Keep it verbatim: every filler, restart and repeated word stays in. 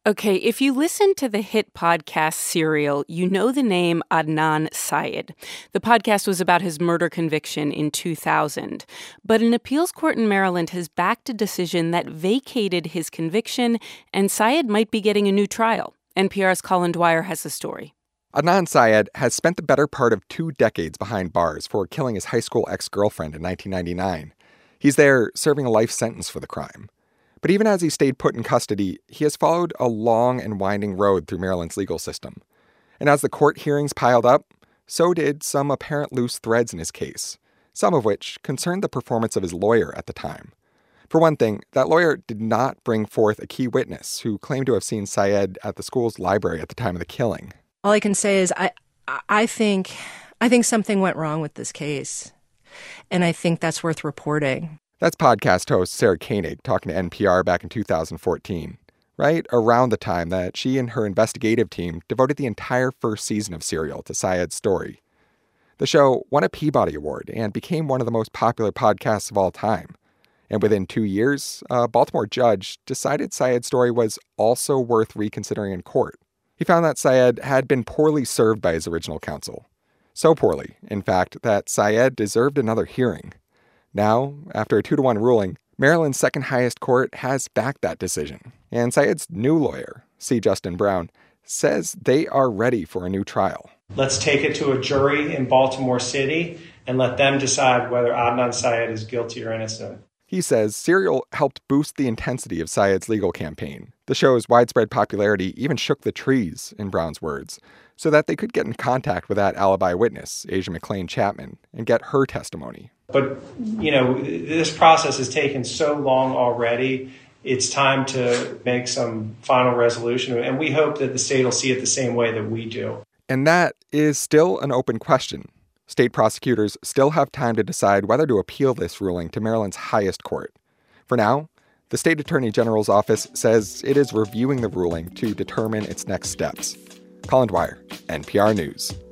Okay, if you listen to the hit podcast Serial, you know the name Adnan Syed. The podcast was about his murder conviction in two thousand. But an appeals court in Maryland has backed a decision that vacated his conviction, and Syed might be getting a new trial. N P R's Colin Dwyer has the story. Adnan Syed has spent the better part of two decades behind bars for killing his high school ex-girlfriend in nineteen ninety-nine. He's there serving a life sentence for the crime. But even as he stayed put in custody, he has followed a long and winding road through Maryland's legal system. And as the court hearings piled up, so did some apparent loose threads in his case, some of which concerned the performance of his lawyer at the time. For one thing, that lawyer did not bring forth a key witness who claimed to have seen Syed at the school's library at the time of the killing. All I can say is I, I think, I think something went wrong with this case, and I think that's worth reporting. That's podcast host Sarah Koenig talking to N P R back in two thousand fourteen, right around the time that she and her investigative team devoted the entire first season of Serial to Syed's story. The show won a Peabody Award and became one of the most popular podcasts of all time. And within two years, a Baltimore judge decided Syed's story was also worth reconsidering in court. He found that Syed had been poorly served by his original counsel. So poorly, in fact, that Syed deserved another hearing. Now, after a two to one ruling, Maryland's second highest court has backed that decision. And Syed's new lawyer, C. Justin Brown, says they are ready for a new trial. Let's take it to a jury in Baltimore City and let them decide whether Adnan Syed is guilty or innocent. He says Serial helped boost the intensity of Syed's legal campaign. The show's widespread popularity even shook the trees, in Brown's words, so that they could get in contact with that alibi witness, Asia McClain Chapman, and get her testimony. But, you know, this process has taken so long already. It's time to make some final resolution, and we hope that the state will see it the same way that we do. And that is still an open question. State prosecutors still have time to decide whether to appeal this ruling to Maryland's highest court. For now, the state attorney general's office says it is reviewing the ruling to determine its next steps. Colin Dwyer, N P R News.